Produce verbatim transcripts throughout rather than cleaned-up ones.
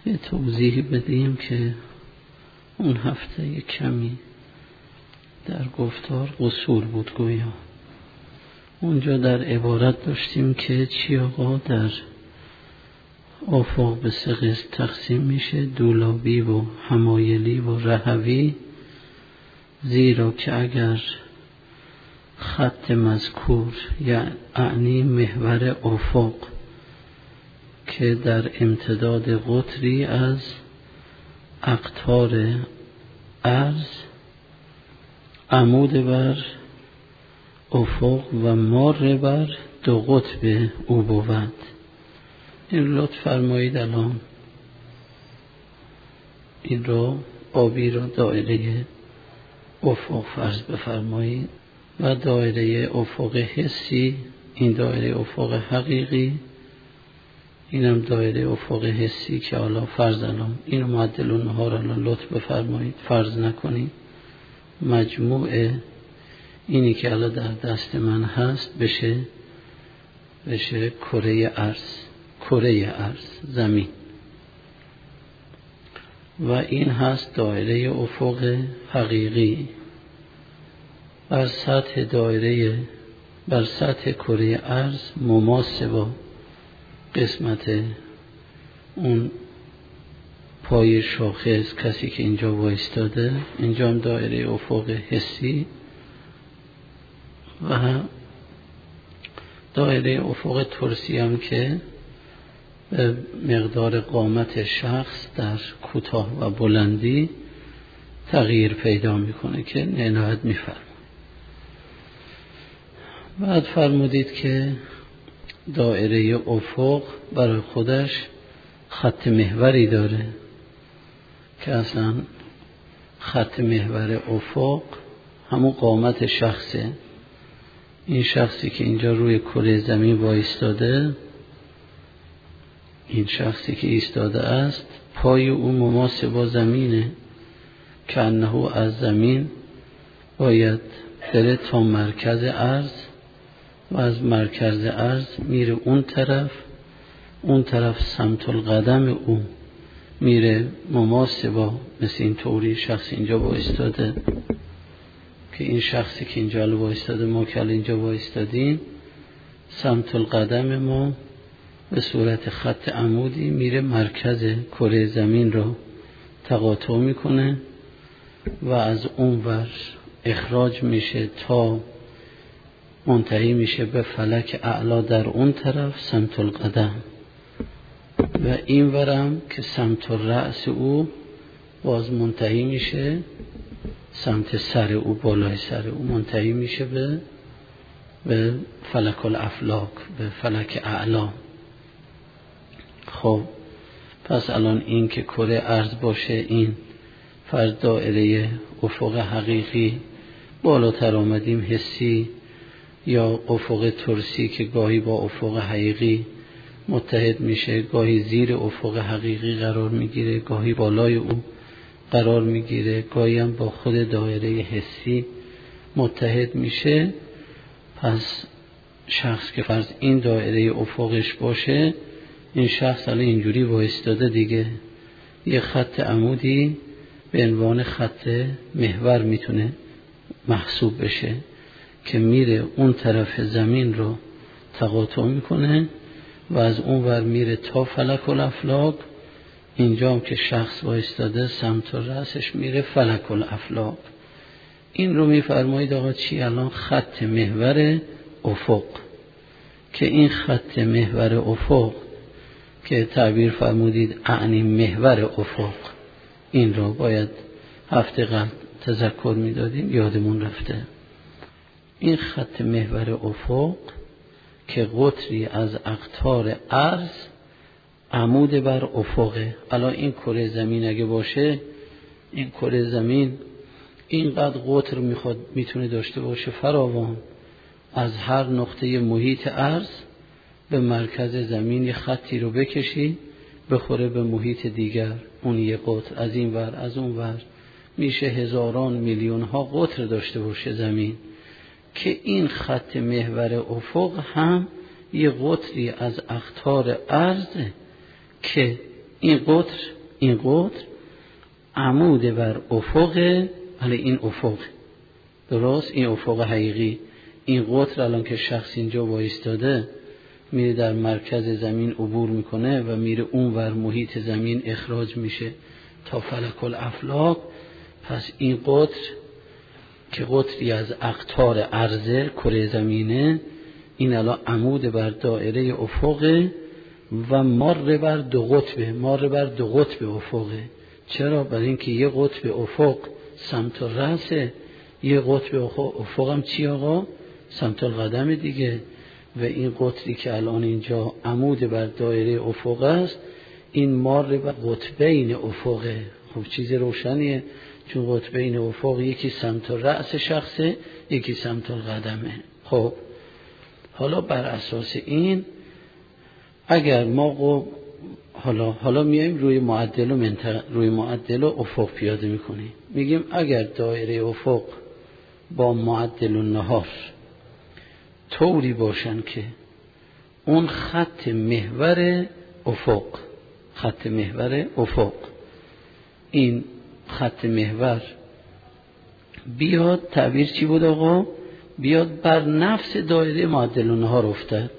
یه توضیحی بدیم که اون هفته یک کمی در گفتار قصور بود گویا. اونجا در عبارت داشتیم که چی آقا در آفاق به سه قسم تقسیم میشه، دولابی و حمایلی و رهوی، زیرا که اگر خط مذکور یعنی محور آفاق که در امتداد قطری از اقطار ارض عمود بر افق و مار بر دو قطب او بود. این لطف فرمایید الان این رو آبی رو دایره افق فرض بفرمایید و دایره افق حسی، این دایره افق حقیقی، اینم دایره افق حسی که حالا فرض الان اینو معدل ها رو الان لطف بفرمایید فرض نکنید، مجموع اینی که الان در دست من هست بشه بشه کره ارض، کره ارض زمین، و این هست دایره افق حقیقی. بر سطح دایره بر سطح کره ارض مماس با قسمت اون پای شاخص کسی که اینجا وایستاده، اینجا هم دایره افق حسی و دایره افق ترسی هم که به مقدار قامت شخص در کوتاه و بلندی تغییر پیدا میکنه که عنایت میفرمایید. بعد فرمودید که دایره افق برای خودش خط محوری داره که اصلا خط محور افق همون قامت شخصه. این شخصی که اینجا روی کره زمین وایستاده، این شخصی که ایستاده است پای او مماس با زمینه که انه از زمین باید بره تا مرکز ارض و از مرکز ارض میره اون طرف، اون طرف سمت القدم او میره مماس با مثل این طوری شخص اینجا وایستاده که این شخصی که اینجا وایستاده، ما که اینجا وایستادیم، سمت القدم ما به صورت خط عمودی میره مرکز کره زمین رو تقاطع میکنه و از اون ور اخراج میشه تا منتهی میشه به فلک اعلا در اون طرف سمت القدم، و این ورم که سمت الرأس او باز منتهی میشه سمت سر او، بالای سر او منتهی میشه به به فلک الافلاک، به فلک اعلا. خب پس الان این که کره ارض باشه، این فرض دایره افق حقیقی، بالاتر آمدیم حسی یا افق ترسی که گاهی با افق حقیقی متحد میشه، گاهی زیر افق حقیقی قرار میگیره، گاهی بالای او قرار میگیره، گاهی هم با خود دایره حسی متحد میشه. پس شخص که فرض این دایره افقش باشه، این شخص الان اینجوری وایستاده دیگه، یه خط عمودی به عنوان خط محور میتونه محسوب بشه که میره اون طرف زمین رو تقاطع میکنه و از اون ور میره تا فلک الافلاک. اینجا هم که شخص وایستاده سمت رأسش میره فلک الافلاک. این رو میفرمایید آقا چی؟ الان خط محور افق، که این خط محور افق که تعبیر فرمودید اعنی محور افق، این رو باید هفته قبل تذکر میدادیم یادمون رفته. این خط محور افق که قطری از اقطار ارض عمود بر افقه. الان این کره زمین اگه باشه، این کره زمین اینقدر قطر میخواد میتونه داشته باشه فراوان، از هر نقطه محیط ارض به مرکز زمین یه خطی رو بکشی بخوره به محیط دیگر، اون یه قطر از این ور از اون ور میشه هزاران میلیون ها قطر داشته باشه زمین، که این خط محور افق هم یه قطری از اقطار ارض که این قطر این قطر عمود بر افق، ولی این افق درست، این افق حقیقی، این قطر الان که شخص اینجا وایستاده میره در مرکز زمین عبور میکنه و میره اون ور محیط زمین اخراج میشه تا فلک الافلاک. پس این قطر که قطری از اقطار عرضه کره زمینه، این الان عمود بر دایره افق و مار بر دو قطبه، مار بر دو قطب افقه. چرا؟ برای اینکه یه قطب افق سمت الرأسه، یه قطب افق هم چی آقا؟ سمت القدم دیگه. و این قطری که الان اینجا عمود بر دایره افق است، این مار بر قطبین افقه. خب چیز روشنیه، چون قطبین افق یکی سمت رأس شخصه، یکی سمت القدمه. خب حالا بر اساس این اگر ما حالا حالا میایم روی معدل و منطقه، روی معدل و افق پیاده میکنیم، میگیم اگر دایره افق با معدل و نهار طوری باشن که اون خط محور افق، خط محور افق این خط محور بیاد، تعبیر چی بود آقا؟ بیاد بر نفس دایره معدل النهار افتاد.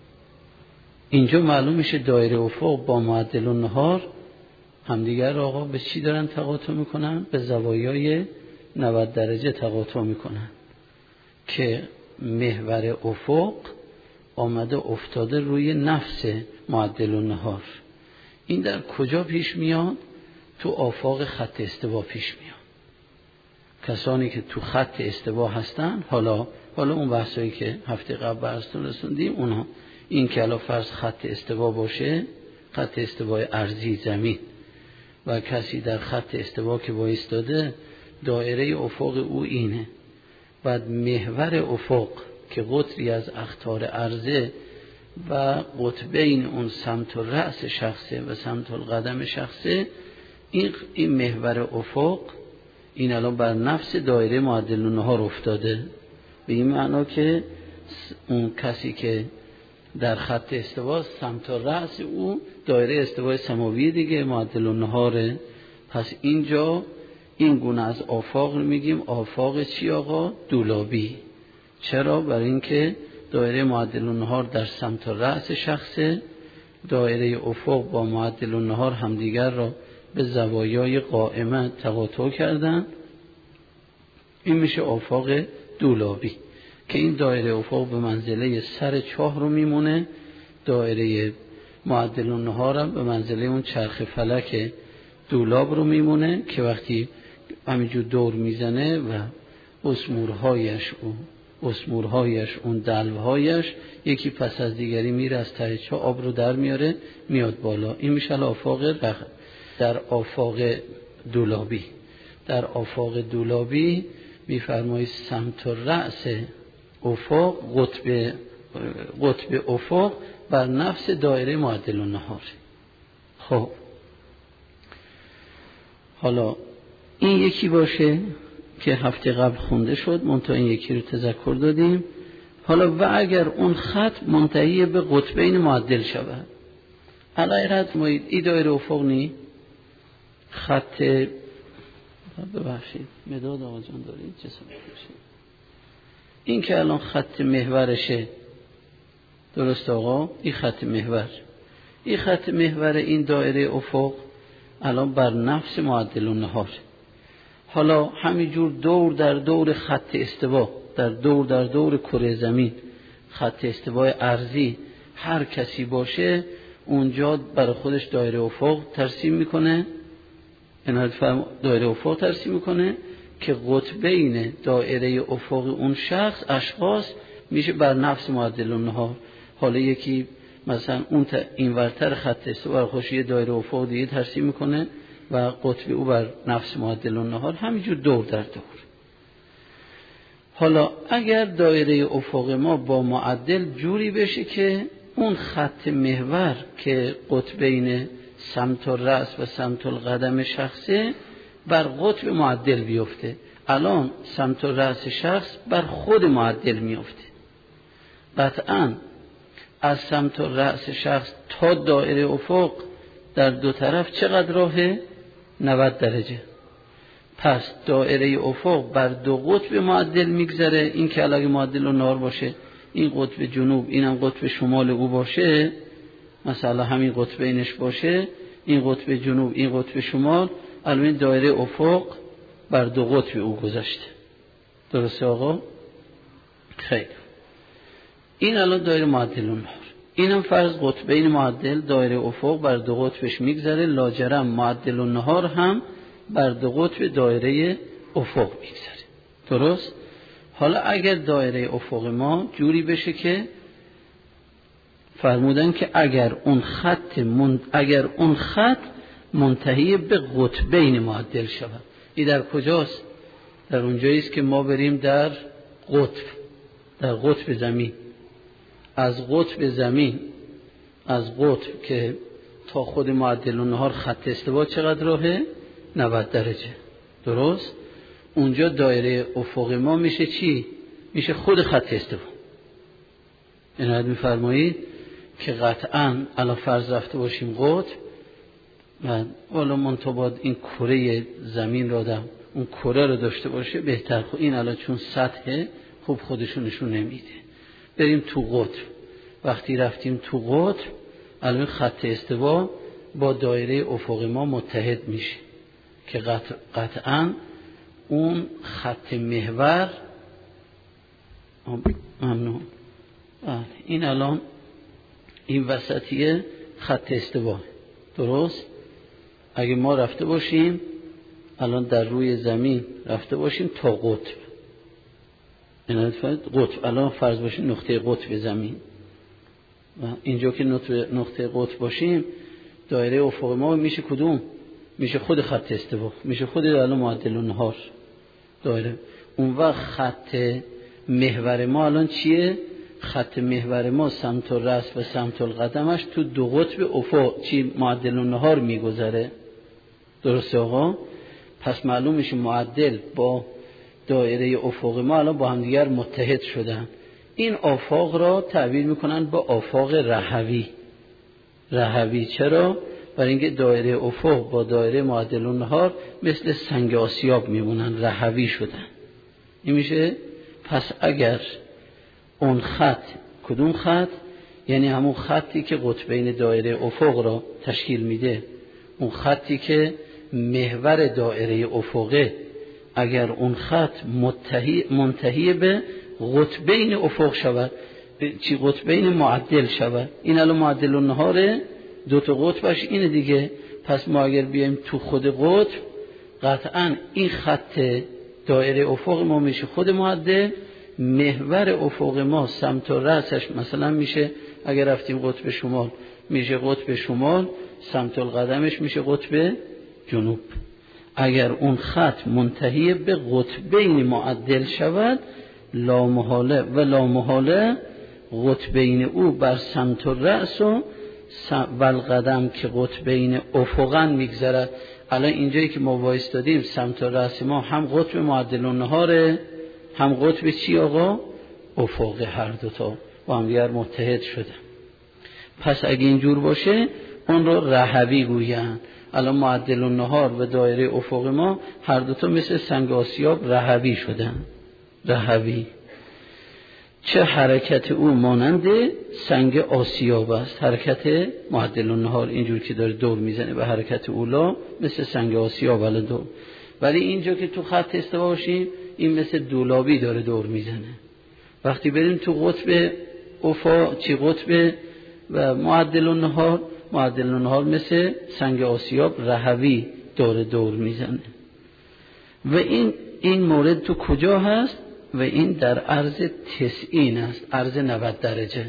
اینجا معلوم میشه دایره افق با معدل النهار همدیگر آقا به چی دارن تقاطع میکنن؟ به زوایای نود درجه تقاطع میکنن که محور افق آمده افتاده روی نفس معدل النهار. این در کجا پیش میاد؟ تو آفاق خط استوا پیش میاد. کسانی که تو خط استوا هستن، حالا حالا اون بحثایی که هفته قبل براتون رسوندیم اونها، این که الان فرض خط استوا باشه، خط استوای ارضی زمین، و کسی در خط استوا که وایستاده دایره افق او اینه، بعد محور افق که قطری از اقطار عرضه و قطبین اون سمت رأس شخصه و سمت القدم شخصه، این این محور افق این الان بر نفس دایره معدل النهار افتاده. به این معنا که اون کسی که در خط استوا سمت رأس او دایره استوای سماوی دیگه معدل النهاره. پس اینجا این گونه از آفاق رو میگیم آفاق چی آقا؟ دولابی. چرا؟ برای اینکه دایره معدل النهار در سمت رأس شخصه، دایره افق با معدل النهار همدیگر را به زوایای قائمه تقاطع کردن. این میشه آفاق دولابی که این دایره افق به منزله سر چاه رو میمونه، دایره معدل النهار هم به منزله اون چرخ فلک دولاب رو میمونه که وقتی همینجور دور میزنه و اسمورهایش اون اسمورهایش اون دلوهایش یکی پس از دیگری میره از ته چاه، آب رو در میاره میاد بالا. این میشه آفاق رخ. در آفاق دولابی در آفاق دولابی میفرمایید سمت رأس افق قطب قطب افق بر نفس دایره معدل النهار. خب حالا این یکی باشه که هفته قبل خونده شد، منتها این یکی رو تذکر دادیم. حالا و اگر اون خط منتهی به قطبین معدل شود، علی رد مایید این دایره افق نی خط، ببخشید مداد آقا جان دارید چه سمت باشید، این که الان خط محورشه، درست آقا؟ این خط محور، این خط محور این دایره افق الان بر نفس معدل النهار. حالا همینجور دور در دور خط استوا، در دور در دور کره زمین، خط استوای ارضی هر کسی باشه اونجا برای خودش دایره افق ترسیم میکنه، عنایت فرما دایره افق ترسیم میکنه که قطبین دایره افق اون شخص اشخاص میشه بر نفس معدل النهار. حالا یکی مثلا اون این ورتر خط استوا خوش یه دایره افق دیگه ترسیم میکنه و قطب او بر نفس معدل النهار، همینجور دور در دور. حالا اگر دایره افق ما با معدل جوری بشه که اون خط محور که قطبین سمت الرأس و سمت القدم شخصه بر قطب معدل بیفته، الان سمت الرأس شخص بر خود معدل میفته، قطعا از سمت الرأس شخص تا دایره افق در دو طرف چقدر راهه؟ نود درجه. پس دایره افق بر دو قطب معدل میگذره. این که علاوه معدل و نار باشه، این قطب جنوب اینم قطب شمال او باشه، مثلا همین قطبینش باشه، این قطب جنوب این قطب شمال، الان دایره افق بر دو قطب او گذاشته. درسته آقا؟ خیلی. این الان دایره معدل و نار. اینم فرض قطبین معدل، دایره افق بر دو قطبش میگذره، لاجرم معدل و نهار هم بر دو قطب دایره افق میگذره. درست؟ حالا اگر دایره افق ما جوری بشه که فرمودن که اگر اون خط من... اگر اون خط منتهی به قطبین معدل شود. این در کجاست؟ در اونجایی است که ما بریم در قطب، در قطب زمین. از قطب زمین، از قطب که تا خود معدل و نهار خط استوا چقدر راهه؟ نود درجه. درست؟ اونجا دایره افق ما میشه چی؟ میشه خود خط استوا. عنایت می‌فرمایید که قطعاً الان فرض رفته باشیم قطب و والا منتباد این کره زمین را دم اون کره رو داشته باشه بهتر. خب این الان چون سطح خوب خودشون نشون نمیده. بریم تو قطب. وقتی رفتیم تو قطب الان خط استوا با دایره افق ما متحد میشه که قطع قطعاً اون خط محور. ممنون. این الان این وسطیه خط استوا. درست؟ اگه ما رفته باشیم الان در روی زمین رفته باشیم تا قطب، این قطب الان فرض باشیم نقطه قطب زمین و اینجا که نقطه قطب باشیم دایره افق ما میشه کدوم؟ میشه خود خط استوا، میشه خود الان معدل و نهار دایره. اون وقت خط محور ما الان چیه؟ خط محور ما سمت الراس و سمت القدمش تو دو قطب افق چی معدل و نهار میگذره. درسته آقا؟ پس معلوم میشه معدل با دایره افق ما الان با هم دیگر متحد شدن. این آفاق را تعبیر میکنن با آفاق رهوی. رهوی چرا؟ برای اینکه دایره افق با دایره معدل و نهار مثل سنگ آسیاب میمونن، رهوی شدن. این میشه پس اگر اون خط، کدوم خط؟ یعنی همون خطی که قطبین دایره افق را تشکیل میده، اون خطی که محور دایره افقه، اگر اون خط منتهی منتهی به قطبین افق شود، چی قطبین معدل شود، این الان معدل و نهاره دو تا قطبش اینه دیگه. پس ما اگر بیایم تو خود قطب قطعا این خط دایره افق ما میشه خود معدل، محور افق ما سمت و رأسش مثلا میشه اگر رفتیم قطب شمال میشه قطب شمال، سمت القدمش میشه قطب جنوب. اگر اون خط منتهی به قطبین معدل شود لا محاله و لا محاله قطبین او بر سمت الرأس و القدم که قطبین افقا میگذرد. الان اینجایی که ما وایستادیم سمت الرأس ما هم قطب معدل و نهاره هم قطب چی آقا؟ افق. هر دوتا با هم دیگر متحد شده. پس اگه اینجور باشه اون رو رهوی گویند. الان معدل و نهار و دایره افق ما هر دوتا مثل سنگ آسیاب رهوی شدن. رهوی چه حرکت او مانند سنگ آسیاب است. حرکت معدل و نهار اینجور که داره دور میزنه به حرکت اولا مثل سنگ آسیاب ولی دور، ولی اینجا که تو خط استوا باشیم این مثل دولابی داره دور میزنه. وقتی بریم تو قطب افق چی قطب و معدل و نهار، معدل و نهار مثل سنگ آسیاب رهوی داره دور میزنه. و این این مورد تو کجا هست؟ و این در عرض تسعین است، عرض نود درجه.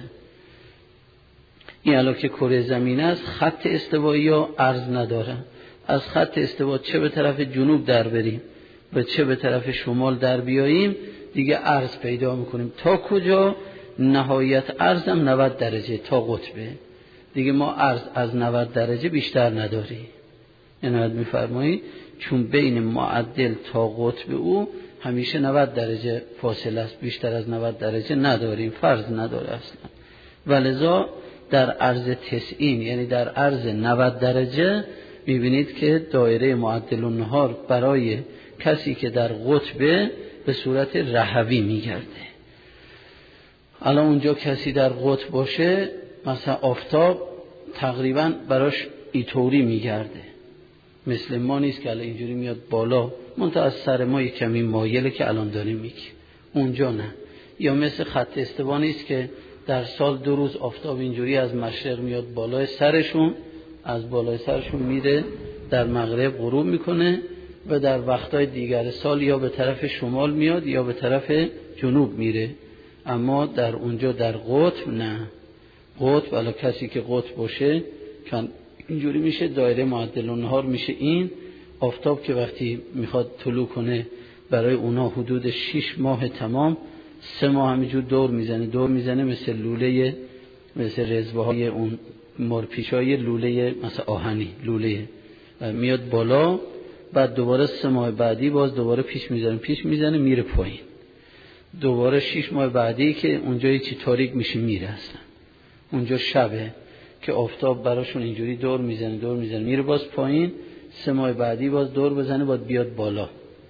این الان که کره زمین است خط استوایی ها عرض نداره. از خط استوا چه به طرف جنوب در بریم و چه به طرف شمال در بیاییم دیگه عرض پیدا میکنیم. تا کجا؟ نهایت عرضم نود درجه تا قطبه دیگه. ما عرض از نود درجه بیشتر نداریم. عنایت میفرمایید چون بین معدل تا قطب او همیشه نود درجه فاصله است، بیشتر از نود درجه نداریم، فرض نداره اصلا. ولذا در عرض تسعین یعنی در عرض نود درجه میبینید که دایره معدل النهار برای کسی که در قطبه به صورت رهوی میگرده. الان اونجا کسی در قطب باشه مثلا آفتاب تقریبا براش اینطوری میگرده، مثل ما نیست که الان اینجوری میاد بالا، منتها از سر ما یک کمی مایله که الان داریم میگیم، اونجا نه. یا مثل خط استوا نیست که در سال دو روز آفتاب اینجوری از مشرق میاد بالای سرشون، از بالای سرشون میره در مغرب غروب میکنه و در وقتهای دیگر سال یا به طرف شمال میاد یا به طرف جنوب میره. اما در اونجا در قطب نه. قطب ولی کسی که قطب باشه اینجوری میشه، دایره معدل النهار میشه این. آفتاب که وقتی میخواد طلوع کنه برای اونا حدود شش ماه تمام، سه ماه همینجور دور میزنه دور میزنه مثل لوله، مثل رزوه های اون مرپیشای لوله مثل آهنی لوله، میاد بالا، بعد دوباره سه ماه بعدی باز دوباره پیش میزنه پیش میزنه میره پایین، دوباره شش ماه بعدی که اونجا یکی تاریک میشه میره اصلا، اونجا شبه که آفتاب براشون اینجوری دور میزنه دور میزنه میره باز پایین، سه ماه بعدی باز دور بزنه باید بیاد بالا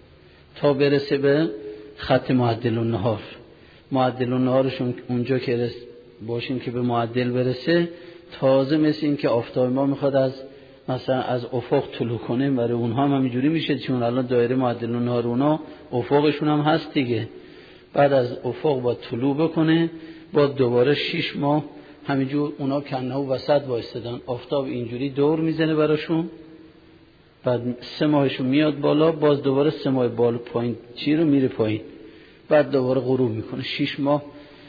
تا برسه به خط معدل النهار. معدل النهارشون اونجا که رس باشیم که به معدل برسه، تازه مثل این که آفتاب ما میخواد از مثلا از افق طلوع کنه، برای اونها هم همینجوری میشه چون الان دایره معدل النهار اونا افقشون هم هست دیگه. بعد از افق با طلوع بکنه با دوباره شش ماه همینجور اونا کنه و وسط وایستادن، آفتاب اینجوری دور میزنه براشون، بعد سه ماهشون میاد بالا، باز دوباره سه ماه بالا پایین چی رو میره پایین، بعد دوباره غروب میکنه. شش ماه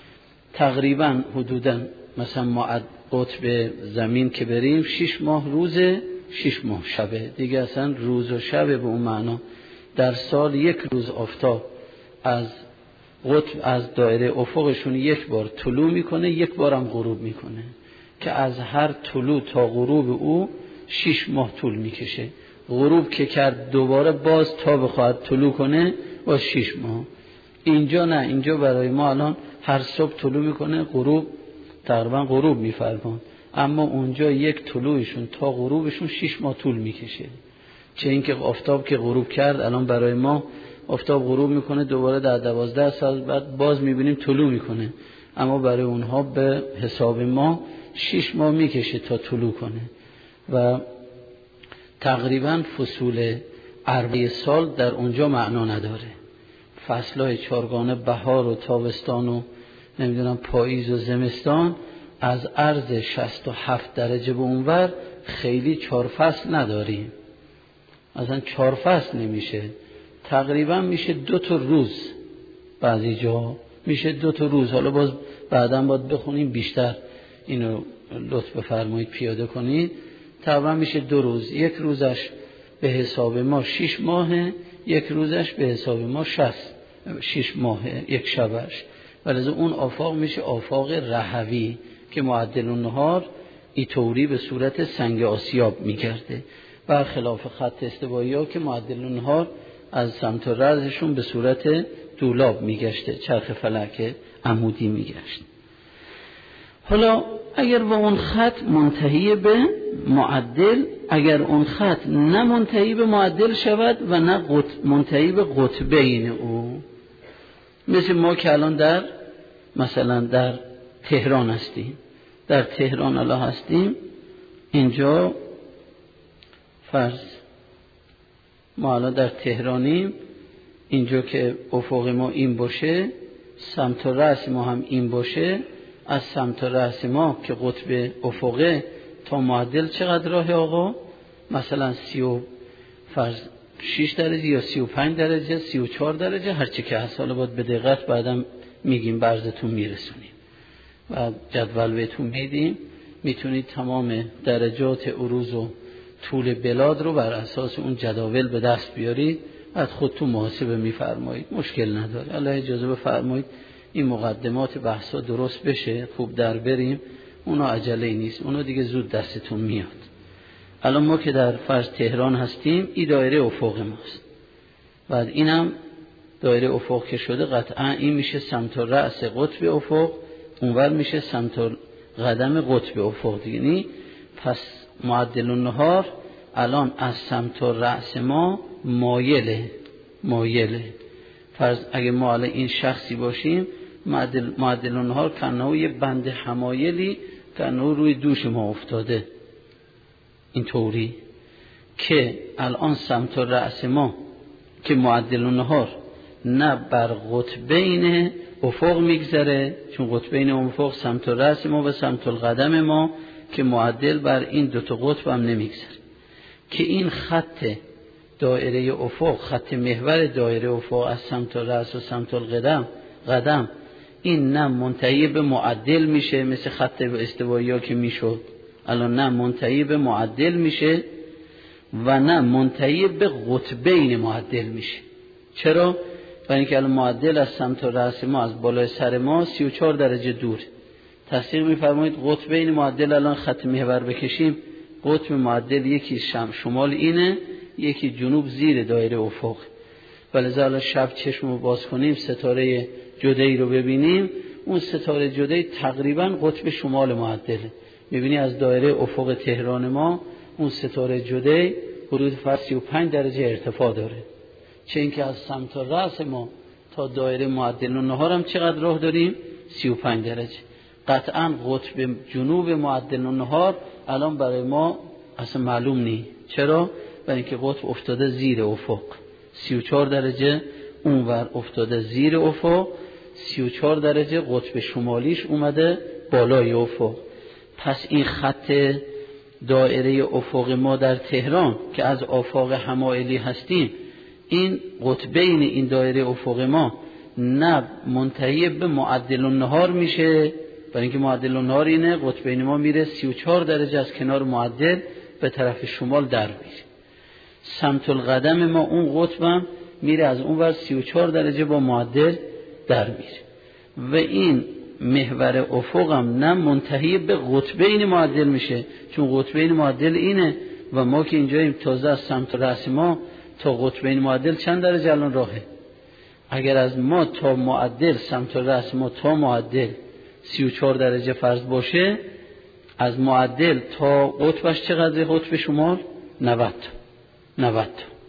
تقریبا حدودا مثلا ما قطب زمین که بریم شش ماه روزه شش ماه شبه دیگه، اصلا روز و شبه به اون معنا. در سال یک روز آفتاب از قطب از دایره افقشون یک بار طلوع میکنه، یک بار هم غروب میکنه که از هر طلوع تا غروب او شش ماه طول میکشه. غروب که کرد دوباره باز تا بخواد طلوع کنه با شش ماه. اینجا نه، اینجا برای ما الان هر صبح طلوع میکنه غروب تقریبا غروب میفرمان، اما اونجا یک طلوعشون تا غروبشون شش ماه طول میکشه. چه اینکه آفتاب که غروب کرد الان برای ما آفتاب غروب میکنه دوباره در دوازده ساعت بعد باز میبینیم طلوع میکنه، اما برای اونها به حساب ما شش ماه میکشه تا طلوع کنه. و تقریبا فصول اربع سال در اونجا معنا نداره. فصلهای چارگانه بهار و تابستان و نمیدونم پاییز و زمستان از عرض شصت و هفت درجه به اونور خیلی چهار فصل نداریم، اصلا چهار فصل نمیشه، تقریبا میشه دو تا روز، بعضی جا میشه دو تا روز. حالا باز بعداً باید بخونیم بیشتر اینو لطف بفرمایید پیاده کنید. تقریبا میشه دو روز، یک روزش به حساب ما شش ماهه، یک روزش به حساب ما شصت شش ماهه یک شبش، ولی اون آفاق میشه آفاق رهوی که معدل النهار اینطوری به صورت سنگ آسیاب میگرده، برخلاف خط استوایی ها که معدل النهار از سمت رأسشون به صورت دولاب میگشته، چرخ فلک عمودی میگشت. حالا اگر با اون خط منتهی به معدل، اگر اون خط نه منتهی به معدل شود و نه قط... منتهی به قطبین او، مثل ما که الان در مثلا در تهران هستیم، در تهران الان هستیم، اینجا فرض ما الان در تهرانیم، اینجا که افق ما این باشه، سمت رأس ما هم این باشه، از سمت رأس ما که قطب افقه تا معدل چقدر راه آقا؟ مثلا سی و فرض شش درجه یا سی و پنج درجه، سی و چهار درجه، هرچی که هست. حالا باید به دقت بعدم میگیم، برزتون میرسونیم و جدول بهتون میدیم، میتونید تمام درجات عروض و طول بلاد رو بر اساس اون جداول به دست بیارید، بعد خودتون محاسبه میفرمایید، مشکل نداره. الله اجازه بفرمایید این مقدمات بحثا درست بشه، خوب در بریم، اونا عجله نیست، اونا دیگه زود دستتون میاد. الان ما که در فرض تهران هستیم، این دایره افق ماست، بعد اینم دایره افق که شده قطعا این میشه سمت رأس قطب افق، اونور میشه سمت قدم قطب افق دیگه. پس معدل النهار الان از سمت رأس ما مایله مایله فرض اگه ما الان این شخصی باشیم، معدل معدل النهار کنه یه بند حمایلی کنه روی دوش ما افتاده اینطوری که الان سمت رأس ما که معدل النهار نه بر قطبین افق میگذره، چون قطبین افق سمت رأس ما و سمت القدم ما که معدل بر این دو تا قطب هم نمیگذره، که این خط دایره افق، خط محور دایره افق از سمت رأس و سمت القدم قدم این نه منتهی به معدل میشه مثل خط استوایی ها که میشد، الان نه منتهی به معدل میشه و نه منتهی به قطبین معدل میشه. چرا؟ برای اینکه الان معدل از سمت رأس ما از بالای سر ما سی و چهار درجه دور. تصدیق میفرمایید قطبین معدل الان خط محور بکشیم، قطب معدل یکی شم شمال اینه، یکی جنوب زیر دایره افق. ولذا الان شب چشم رو باز کنیم ستاره جدی رو ببینیم، اون ستاره جدی تقریبا قطب شمال معدله. میبینی از دایره افق تهران ما اون ستاره جدی حدود فرض سی و پنج درجه ارتفاع داره، چه اینکه از سمت رأس ما تا دایره معدل النهار هم چقدر راه داریم؟ سی و پنج درجه. قطعا قطب جنوب معدل النهار الان برای ما اصلا معلوم نی. چرا؟ برای اینکه قطب افتاده زیر افق، سی و چهار درجه اونور افتاده زیر افق، سی و چهار درجه قطب شمالیش اومده بالای افق. پس این خط دایره افق ما در تهران که از آفاق حمائلی هستیم، این قطبین این دایره افق ما نه منتهی به معدل النهار میشه، برای اینکه معدل النهار اینه، قطبین ما میره سی و چهار درجه از کنار معدل به طرف شمال در میره. سمت القدم ما اون قطبم میره از اون ور سی و چهار درجه با معدل در میره و این محور افقم نه منتهی به قطبین معدل میشه، چون قطبین معدل اینه و ما که اینجاییم تازه از سمت رأس ما تا قطبین معدل چند درجه الان راهه؟ اگر از ما تا معدل سمت رأس ما تا معدل سی و چهار درجه فرض باشه، از معدل تا قطبش چقدر قطب شمال؟ نود نود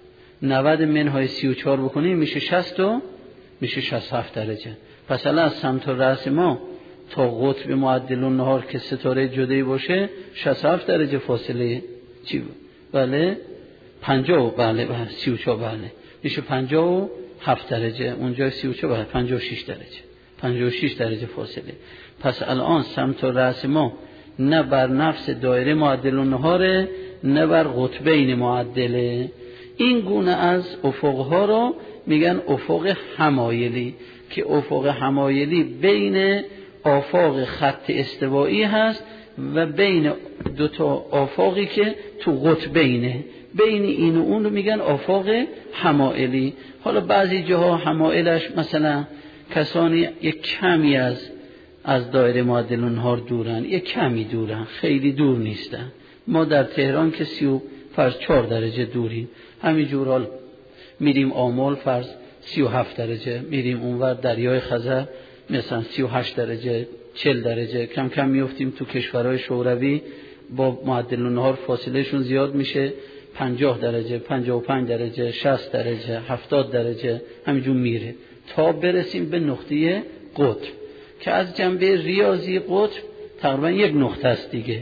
نود منهای سی و چهار بکنیم میشه شصت و میشه شصت و هفت درجه. پس الان از سمت رأس ما تا قطب معدل النهار که ستاره جدی باشه شصت و هفت درجه فاصله چی؟ بله پنجاه، بله بله سی و چهار، بله میشه پنجاه و هفت درجه، اونجا سی و چهار، بله پنجاه و شش درجه، پنجاه و شش درجه فاصله. پس الان سمت رأس ما نه بر نفس دایره معدل النهاره نه بر قطبین معدله. این گونه از افقها رو میگن افق حمایلی، که افق حمایلی بین آفاق خط استوایی هست و بین دو تا آفاقی که تو قطبینه، بین این و اون رو میگن آفاق حمایلی. حالا بعضی جاها حمایلش مثلا کسانی یک کمی از از دایره معدل النهار دورن، یک کمی دورن، خیلی دور نیستن. ما در تهران که سی و فرض چهار درجه دوریم، همینجور حال میریم آمل فرض سی و هفت درجه، میریم اونور دریای خزر مثلا سی و هشت درجه، چهل درجه، کم کم میفتیم تو کشورهای شوروی با معدل النهار فاصله شون زیاد میشه، پنجاه درجه، پنجاه و پنج درجه، شصت درجه، هفتاد درجه، همینجور میره تا برسیم به نقطه قطب که از جنبه ریاضی قطب تقریبا یک نقطه است دیگه.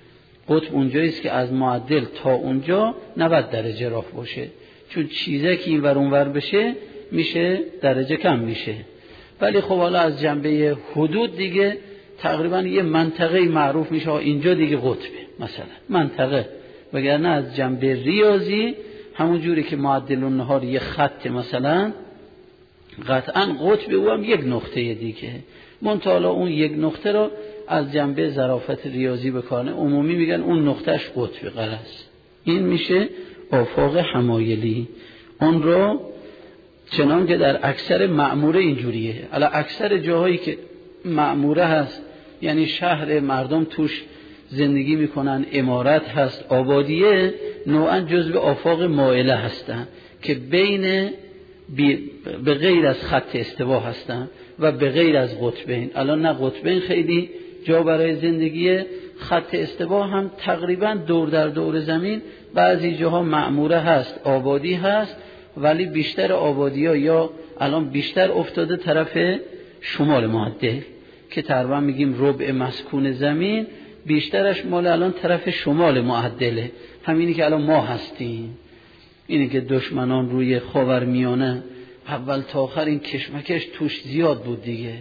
قطب اونجاییست که از معدل تا اونجا نود درجه راه باشه، چون چیزی که این ور اون ور بشه میشه درجه کم میشه. ولی خب حالا از جنبه حدود دیگه تقریبا یه منطقه معروف میشه اینجا دیگه قطبه مثلا منطقه، وگرنه از جنبه ریاضی همون جوری که معدل النهار یه خط مثلا قطعا قطب او هم یک نقطه دیگه، منتها اون یک نقطه رو از جنبه ظرافت ریاضی بکنه عمومی میگن اون نقطهش قطب غلط. این میشه آفاق حمایلی. اون رو چنان که در اکثر معموره اینجوریه، الا اکثر جاهایی که معموره هست یعنی شهر مردم توش زندگی میکنن، عمارت هست، آبادیه، نوعا جزو آفاق مائله هستن که بین به غیر از خط استوا هستن و به غیر از قطبین. الان نه قطبین خیلی جا برای زندگی. خط استوا هم تقریبا دور در دور زمین بعضی جاها معموره هست، آبادی هست، ولی بیشتر آبادی ها یا الان بیشتر افتاده طرف شمال معدل که تقریبا میگیم ربع مسکون زمین بیشترش مال الان طرف شمال معدله. همینی که الان ما هستیم، اینی که دشمنان روی خاورمیانه اول تا آخر این کشمکش توش زیاد بود دیگه،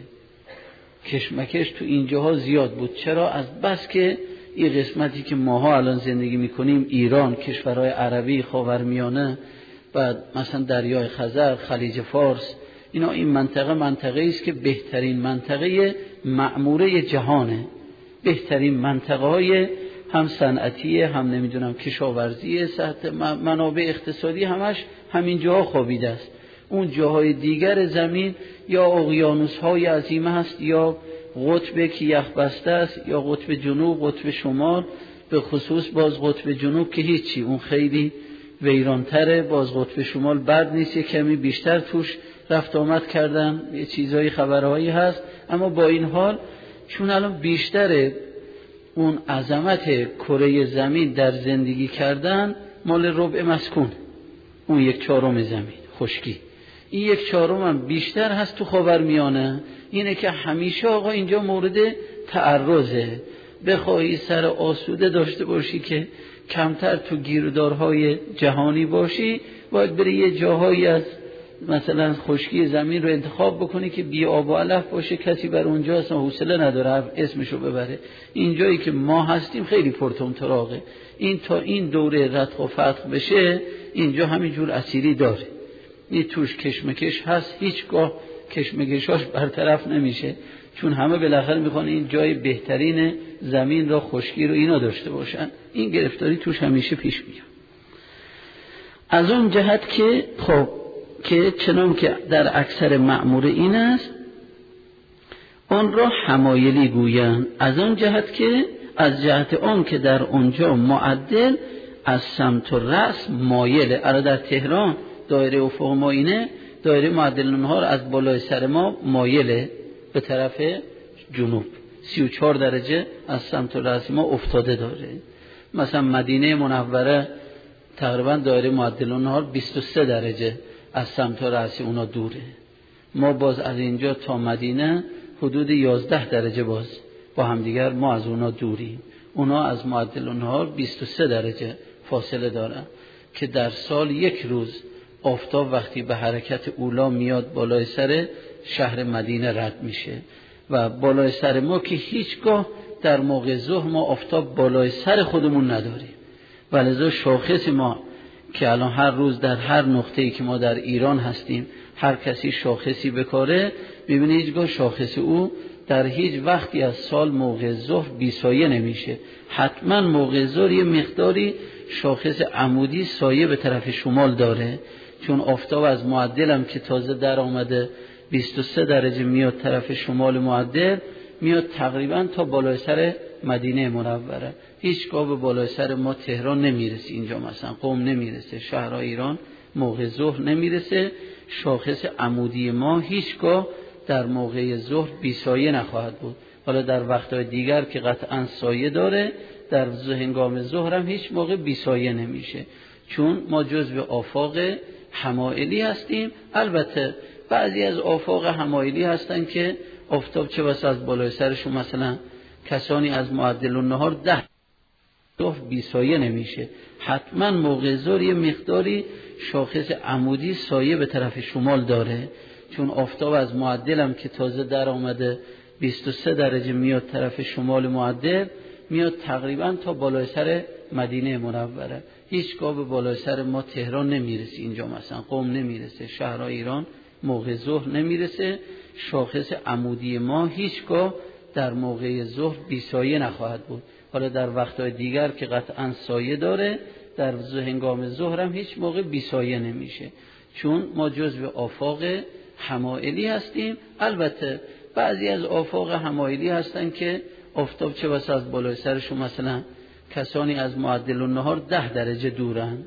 کشمکش تو اینجاها زیاد بود. چرا؟ از بس که این قسمتی که ماها الان زندگی میکنیم، ایران، کشورهای عربی، خاورمیانه، بعد مثلا دریای خزر، خلیج فارس، اینا این منطقه منطقه است که بهترین منطقه معموره جهانه، بهترین منطقه های هم صنعتی هم نمیدونم کشاورزی، صحت منابع اقتصادی همش همین جاها خوابیده است. اون جاهای دیگر زمین یا اقیانوس های عظیمه هست یا قطب که یخبسته است یا قطب جنوب، قطب شمال، به خصوص باز قطب جنوب که هیچی، اون خیلی ویرانتره. باز قطب شمال بد نیست، یه کمی بیشتر توش رفت آمد کردن، یه چیزایی خبرهایی هست. اما با این حال چون الان بیشتر اون عظمت کره زمین در زندگی کردن مال ربع مسکون، اون یک چهارم زمین خشکی، این یک چهارم هم بیشتر هست تو خاورمیانه. اینه که همیشه آقا اینجا مورد تعرضه. بخواهی سر آسوده داشته باشی که کمتر تو گیردارهای جهانی باشی، باید بری یه جاهایی از مثلا خشکی زمین رو انتخاب بکنی که بی آب و علف باشه، کسی بر اونجا اصلا حوصله نداره اسمشو ببره. اینجایی که ما هستیم خیلی پرطمطراقه. این تا این دوره رتق و فتق بشه اینجا همینجور اسیری داره، این توش کشمکش هست، هیچگاه کشمکشاش برطرف نمیشه، چون همه بالاخره میخوان این جای بهترین زمین را، خشکی رو اینا داشته باشن. این گرفتاری توش همیشه پیش میاد. از اون جهت که خب که چنان که در اکثر معموره این است، آن را حمایلی گویند. از آن جهت که از جهت آن که در اونجا معدل از سمت و رأس مایله. الان در تهران دایره افق ما اینه، دایره معدل نهار از بالای سر ما مایله به طرف جنوب، سی و چهار درجه از سمت و رأس ما افتاده داره. مثلا مدینه منوره تقریبا دایره معدل نهار بیست و سه درجه از سمت و رأس اونا دوره. ما باز از اینجا تا مدینه حدود یازده درجه باز با همدیگر ما از اونا دوریم. اونا از معدل نهار بیست و سه درجه فاصله دارن که در سال یک روز آفتاب وقتی به حرکت اولا میاد بالای سر شهر مدینه رد میشه و بالای سر ما که هیچگاه در موقع ظهر ما آفتاب بالای سر خودمون نداریم. ولذا شاخص ما که الان هر روز در هر نقطه‌ای که ما در ایران هستیم هر کسی شاخصی بکاره، ببینید هیچگاه شاخص او در هیچ وقتی از سال موقع ظهر بی سایه نمیشه. حتما موقع ظهر یه مقداری شاخص عمودی سایه به طرف شمال داره، چون آفتاب از معدل هم که تازه در آمده بیست و سه درجه میاد طرف شمال معدل، میاد تقریبا تا بالای سر مدینه منوره. هیچگاه به بالای سر ما تهران نمیرسه، اینجا مثلا قم نمیرسه، شهرهای ایران موقع ظهر نمیرسه. شاخص عمودی ما هیچگاه در موقع ظهر بی سایه نخواهد بود. حالا در وقتهای دیگر که قطعا سایه داره، در هنگام ظهر هم هیچ موقع بی سایه نمیشه، چون ما جزو آفاق حمائلی هستیم. البته بعضی از آفاق حمائلی هستن که آفتاب چه بسا از بالای سرشون مثلا کسانی از معدل النهار ده ظهر بی سایه نمیشه. حتما موقع ظهر یه مقداری شاخص عمودی سایه به طرف شمال داره، چون آفتاب از معدل هم که تازه در آمده بیست و سه درجه میاد طرف شمال معدل، میاد تقریبا تا بالای سر مدینه منوره. هیچگاه به بالای سر ما تهران نمیرسه، اینجا مثلا قم نمیرسه، شهرهای ایران موقع ظهر نمیرسه. شاخص عمودی ما هیچگاه در موقع ظهر بی سایه نخواهد بود. حالا در وقتهای دیگر که قطعا سایه داره، در هنگام ظهر هم هیچ موقع بی سایه نمیشه، چون ما جزو آفاق حمائلی هستیم. البته بعضی از آفاق حمائلی هستن که آفتاب چه بسا از بالای سرشون مثلا کسانی از معدل النهار ده درجه دورند.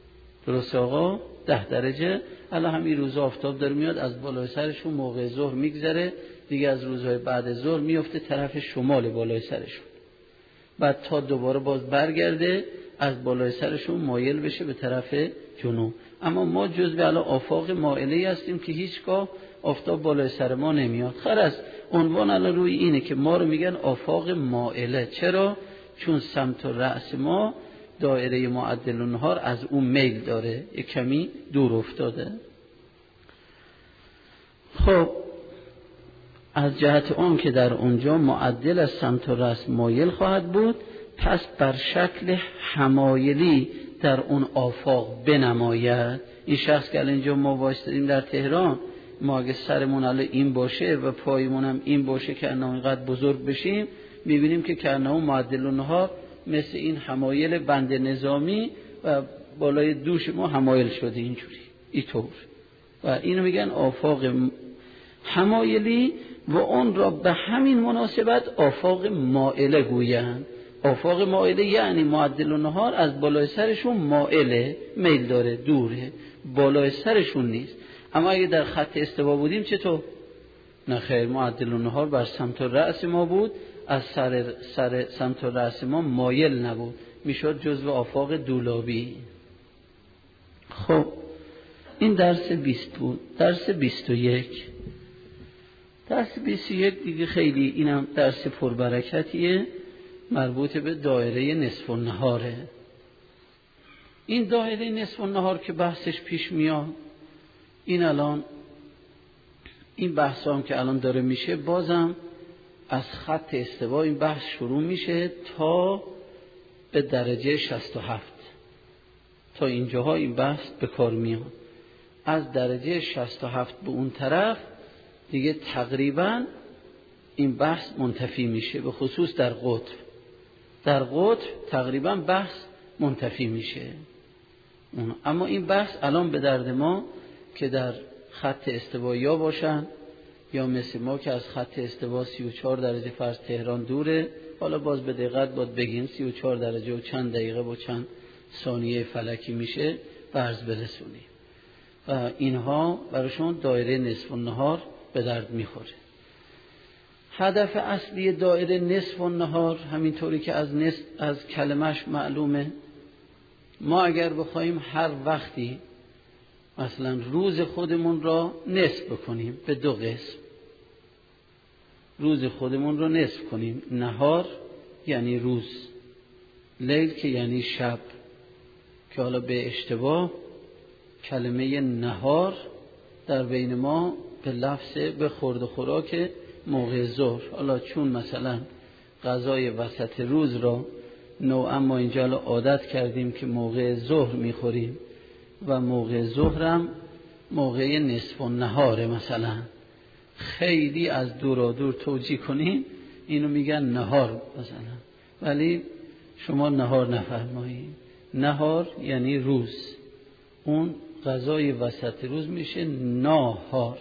درست آقا؟ ده درجه. الان همین روز آفتاب داره میاد از بالای سرشون موقع ظهر میگذره دیگه از روزهای بعد ظهر میفته طرف شمال بالای سرشون، بعد تا دوباره باز برگرده از بالای سرشون مایل بشه به طرف جنوب. اما ما جزو الان آفاق مائله‌ای هستیم که هیچگاه آفتاب بالای سر ما نمیاد. خلاص عنوان الان روی اینه که ما رو میگن آفاق مائله. چرا؟ چون سمت و رأس ما دایره معدل النهار از اون میل داره، یک کمی دور افتاده. خب از جهت اون که در اونجا معدل از سمت و رأس مایل خواهد بود، پس بر شکل حمایلی در اون آفاق بنماید. این شخص که الان اینجا ما وایستادیم در تهران، ما اگه سرمون الان این باشه و پایمون هم این باشه که انه اینقدر بزرگ بشیم، میبینیم که کنه معدل النهار مثل این حمایل بند نظامی و بالای دوش ما حمایل شده اینجوری اینطور، و اینو میگن آفاق حمایلی و اون را به همین مناسبت آفاق مائله گویند. آفاق مائله یعنی معدل النهار از بالای سرشون مائله، میل داره، دوره، بالای سرشون نیست. اما اگه در خط استوا بودیم چطور؟ نه خیر، معدل النهار بر سمت رأس ما بود، از سر, سر سمت رأس ما مایل نبود، میشد جزو آفاق دولابی. خب این درس بیست بود. درس بیست و یک درس بیست و یک دیگه خیلی اینم درس پربرکتیه، مربوط به دایره نصف النهاره. این دایره نصف النهار که بحثش پیش میاد، این الان این بحث هم که الان داره میشه، بازم از خط استوا این بحث شروع میشه تا به درجه شصت و هفت. تا اینجاها این بحث به کار میاد. از درجه شصت و هفت به اون طرف دیگه تقریبا این بحث منتفی میشه، به خصوص در قطب. در قطب تقریبا بحث منتفی میشه. اما این بحث الان به درد ما که در خط استوا یا باشن یا مثل ما که از خط استوا سی و چهار درجه فرض تهران دوره، حالا باز به دقت باید بگیم سی و چهار درجه و چند دقیقه و چند ثانیه فلکی میشه فرض برسونیم، و اینها براشون دایره نصف النهار به درد میخوره. هدف اصلی دایره نصف النهار همینطوری که از نصف از کلمش معلومه، ما اگر بخوایم هر وقتی مثلا روز خودمون را نصف بکنیم به دو قسم، روز خودمون را نصف کنیم، نهار یعنی روز، لیل که یعنی شب، که حالا به اشتباه کلمه نهار در بین ما به لفظ به خورد و خوراک موقع ظهر، حالا چون مثلا غذای وسط روز را نوعا ما اینجا عادت کردیم که موقع ظهر میخوریم و موقع ظهرم موقع نصف النهاره، مثلا خیلی از دور دور توجیه کنیم اینو میگن نهار مثلا، ولی شما نهار نفرمایید. نهار یعنی روز، اون غذای وسط روز میشه ناهار.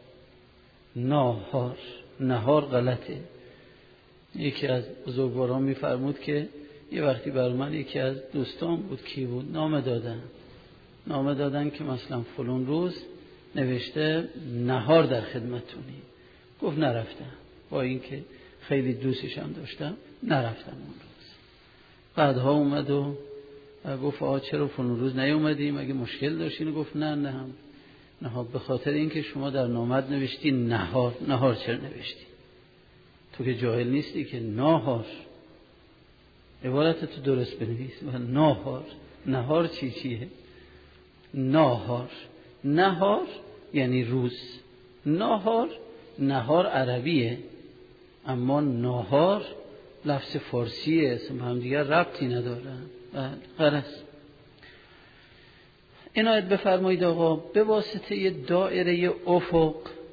ناهار نهار غلطه. یکی از بزرگواران میفرمود که یه وقتی بر من یکی از دوستان بود، کی بود، نامه دادن نامه دادن که مثلا فلان روز نوشته نهار در خدمتونی. گفت نرفتم، با اینکه خیلی دوستش هم داشتم نرفتم اون روز. بعدها اومد و گفت آه چرا فلان روز نیومدیم، اگه مشکل داشتین؟ گفت نه نه هم نه به خاطر اینکه شما در نامت نوشتی نهار. نهار چرا نوشتی؟ تو که جاهل نیستی که نهار عبارت تو درست بنویس. و نهار نهار چی چیه؟ نهار نهار یعنی روز. نهار نهار عربیه، اما نهار لفظ فارسیه، اسم هم دیگر ربطی ندارن. غرض عنایت بفرمایید آقا، به واسطه دایره افق،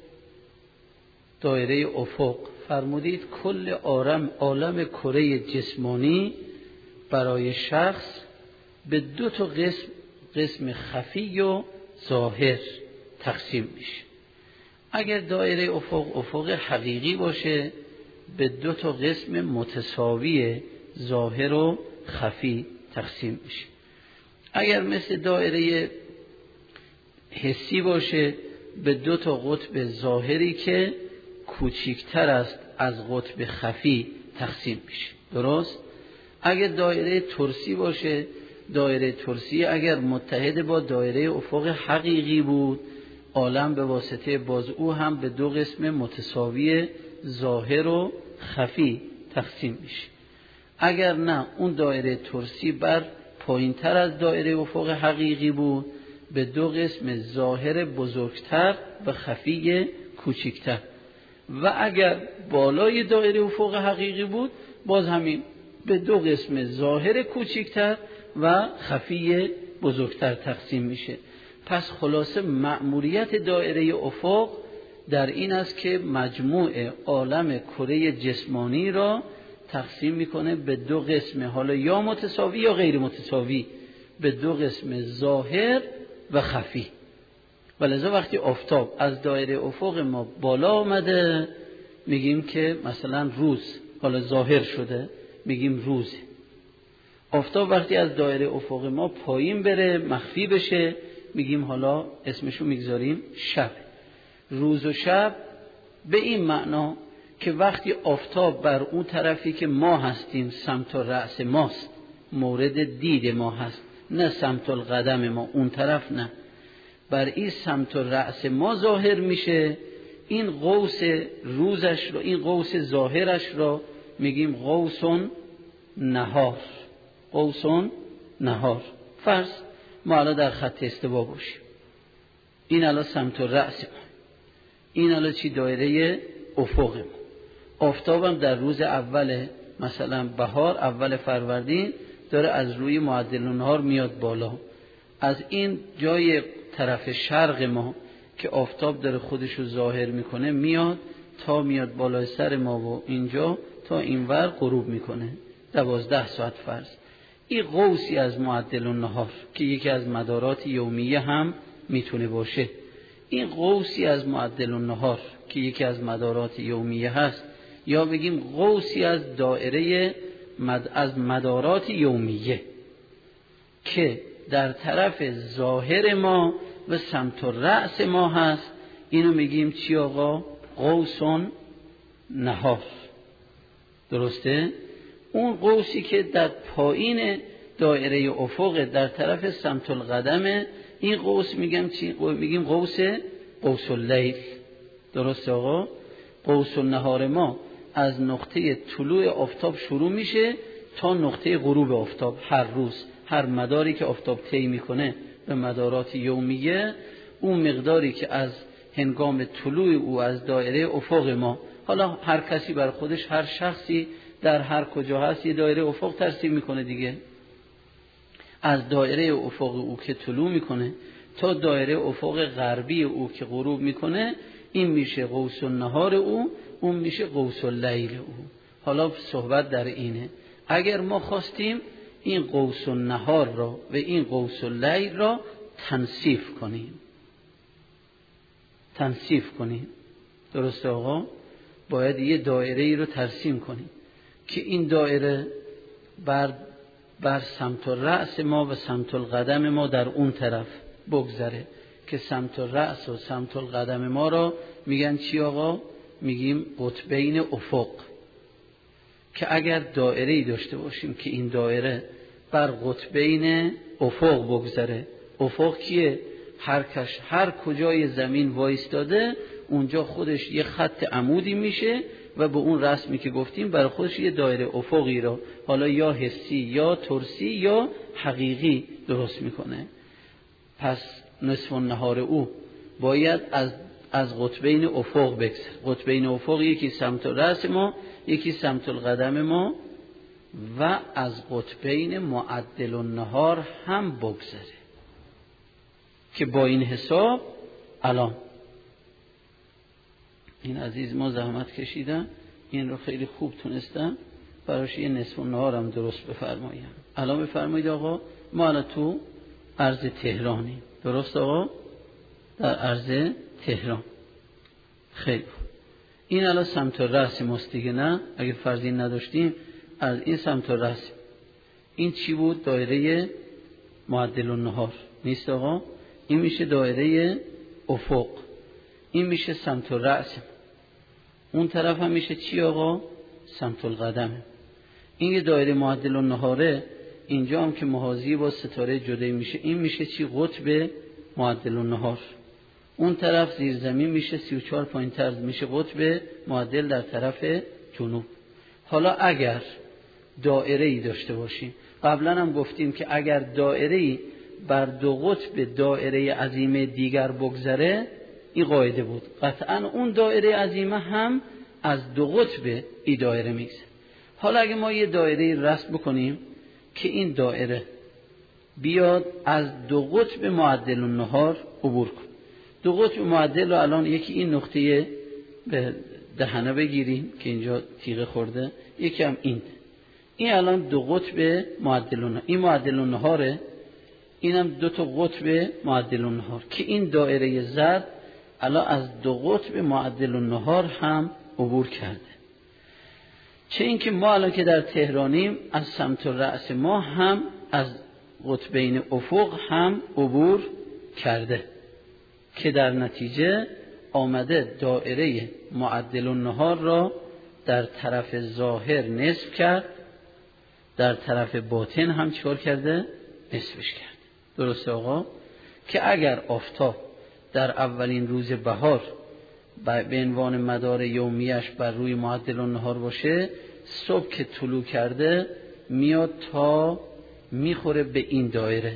دایره افق فرمودید کل عالم عالم کره جسمانی برای شخص به دو تا قسم، قسم خفی و ظاهر تقسیم میشه. اگر دایره افق افق حقیقی باشه به دو تا قسم متساوی ظاهر و خفی تقسیم میشه. اگر مثل دایره حسی باشه به دو تا قطب ظاهری که کوچکتر است از قطب خفی تقسیم میشه. درست؟ اگر دایره ترسی باشه، دایره ترسی اگر متحد با دایره افق حقیقی بود، عالم به واسطه باز او هم به دو قسم متساوی ظاهر و خفی تقسیم میشه. اگر نه اون دایره ترسی بر پایینتر از دایره افق حقیقی بود، به دو قسم ظاهر بزرگتر و خفی کوچکتر، و اگر بالای دایره افق حقیقی بود باز همین به دو قسم ظاهر کوچکتر و خفی بزرگتر تقسیم میشه. پس خلاصه مأموریت دایره افق در این است که مجموع عالم کره جسمانی را تقسیم میکنه به دو قسم، حالا یا متساوی یا غیر متساوی، به دو قسم ظاهر و خفی. ولذا وقتی آفتاب از دایره افق ما بالا آمده میگیم که مثلا روز، حالا ظاهر شده میگیم روزه. آفتاب وقتی از دایره افق ما پایین بره مخفی بشه میگیم حالا اسمشو میگذاریم شب. روز و شب به این معنا که وقتی آفتاب بر اون طرفی که ما هستیم سمت رأس ماست، مورد دید ما هست، نه سمت القدم ما، اون طرف نه، بر این سمت رأس ما ظاهر میشه، این قوس روزش رو، این قوس ظاهرش رو میگیم قوسون نهار. قوسون نهار. فرض ما الان در خط استوا باشیم، این الان سمت رأس ما، این الان چی؟ دایره افق ما. آفتابم در روز اول مثلا بهار، اول فروردین، داره از روی معدل النهار میاد بالا، از این جای طرف شرق ما که آفتاب داره خودشو ظاهر میکنه میاد تا میاد بالای سر ما و اینجا تا اینور غروب میکنه، دوازده ساعت فرض. این قوسی از معدل النهار که یکی از مدارات یومیه هم میتونه باشه، این قوسی از معدل النهار که یکی از مدارات یومیه هست، یا بگیم قوسی از دایره مد... از مدارات یومیه که در طرف ظاهر ما و سمت رأس ما هست، اینو میگیم چی آقا؟ قوسون نهار. درسته؟ اون قوسی که در پایین دایره افق در طرف سمت القدم، این قوس میگم چی؟ میگیم قوس قوس اللیل. درسته آقا؟ قوس النهار ما از نقطه طلوع آفتاب شروع میشه تا نقطه غروب آفتاب هر روز، هر مداری که آفتاب طی میکنه به مدارات یومیه، اون مقداری که از هنگام طلوع او از دایره افق ما، حالا هر کسی بر خودش، هر شخصی در هر کجا هست یه دایره افق ترسیم میکنه دیگه، از دایره افق او که طلوع میکنه تا دایره افق غربی او که غروب میکنه، این میشه قوس النهار او، اون میشه قوس اللیل او. حالا صحبت در اینه اگر ما خواستیم این قوس النهار را و این قوس اللیل را تنصیف کنیم، تنصیف کنیم، درسته آقا؟ باید یه دایره ای رو ترسیم کنیم که این دایره بر بر سمت رأس ما و سمت القدم ما در اون طرف بگذره، که سمت رأس و سمت القدم ما را میگن چی آقا؟ میگیم قطبین افق. که اگر دایره‌ای داشته باشیم که این دایره بر قطبین افق بگذره، افق کیه؟ هر کش هر کجای زمین وایستاده اونجا خودش یه خط عمودی میشه و به اون رسمی که گفتیم برای خودش یه دایره افقی را، حالا یا حسی یا ترسی یا حقیقی درست میکنه. پس نصف النهار او باید از از قطبین افق بگذره. قطبین افق یکی سمت رأس ما، یکی سمت القدم ما، و از قطبین معدل النهار هم بگذره. که با این حساب الان این عزیز ما زحمت کشیدن، این رو خیلی خوب تونستن براش یه نصف النهار هم درست بفرماییم. الان بفرمایید آقا ما الان تو ارض تهرانیم، درست آقا؟ در ارض تهران. خیلی خوب. این الان سمت رأس ماست دیگه، نه؟ اگه فرضی نداشتیم از این سمت رأس، این چی بود؟ دایره معدل النهار نیست آقا؟ این میشه دایره افق، این میشه سمت رأس. اون طرف هم میشه چی آقا؟ سمت القدمه. این یه دایره معدل النهاره. اینجا هم که محاذی با ستاره جدایی میشه، این میشه چی؟ قطب معدل النهار. اون طرف زیر زمین میشه سی و چهار پایین تر میشه قطب معدل در طرف جنوب. حالا اگر دایره ای داشته باشیم، قبلا هم گفتیم که اگر دایره ای بر دو قطب دایره عظیمه دیگر بگذره، این قاعده بود، قطعا اون دایره عظیمه هم از دو قطب این دایره میگذره. حالا اگه ما یه دایره رسم بکنیم که این دایره بیاد از دو قطب معدل النهار عبور کنه. دو قطب معدل رو الان یکی این نقطه به دهنه بگیریم که اینجا تیغه خورده، یکی هم این. این الان دو قطب معدل النهار، این معدل النهاره، اینم دو تا قطب معدل النهار که این دایره زرد الان از دو قطب معدل النهار هم عبور کرده. چه اینکه ما الان که در تهرانیم، از سمت رأس ما هم از قطبین افق هم عبور کرده که در نتیجه آمده دایره معدل النهار را در طرف ظاهر نصف کرد، در طرف باطن هم چیکار کرده؟ نصفش کرد. درسته آقا؟ که اگر آفتاب در اولین روز بهار به عنوان مدار یومیش بر روی معدل النهار باشه، صبح که طلوع کرده میاد تا میخوره به این دایره،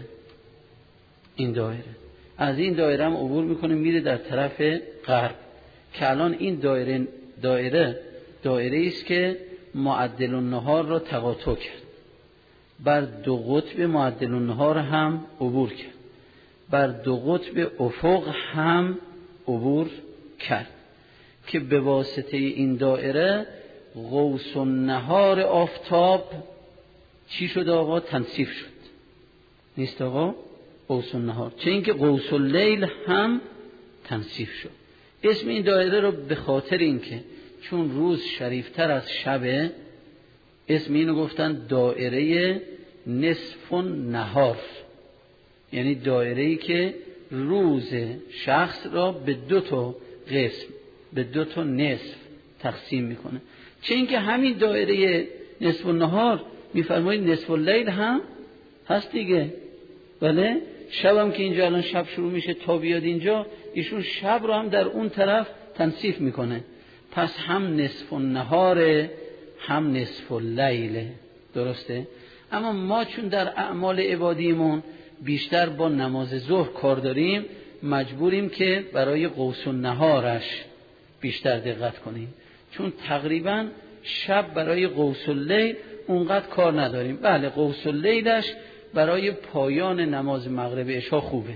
این دایره از این دایره هم عبور میکنه میره در طرف غرب، که الان این دایره دایره دایره است که معدل النهار را تقاطع کرد، بر دو قطب معدل النهار هم عبور کرد، بر دو قطب افق هم عبور کرد، که به واسطه این دایره قوس النهار آفتاب چی شد آقا؟ تنصیف شد. نیست آقا؟ قوس النهار. چه اینکه قوس اللیل هم تنصیف شد. اسم این دایره رو به خاطر اینکه چون روز شریفتر از شبه، اسم اینو گفتن دایره نصف النهار، یعنی دایره‌ای که روز شخص را به دو تا قسم، به دو تا نصف تقسیم میکنه. چه اینکه همین دایره نصف النهار میفرمایید نصف اللیل هم هست دیگه. بله، شب هم که اینجا الان شب شروع میشه تا بیاد اینجا، ایشون شب رو هم در اون طرف تنصیف میکنه. پس هم نصف النهار هم نصف اللیل. درسته؟ اما ما چون در اعمال عبادیمون بیشتر با نماز ظهر کار داریم، مجبوریم که برای قوس النهارش بیشتر دقت کنیم، چون تقریبا شب برای قوس اللیل اونقدر کار نداریم. بله، قوس اللیلش برای پایان نماز مغرب عشا خوبه.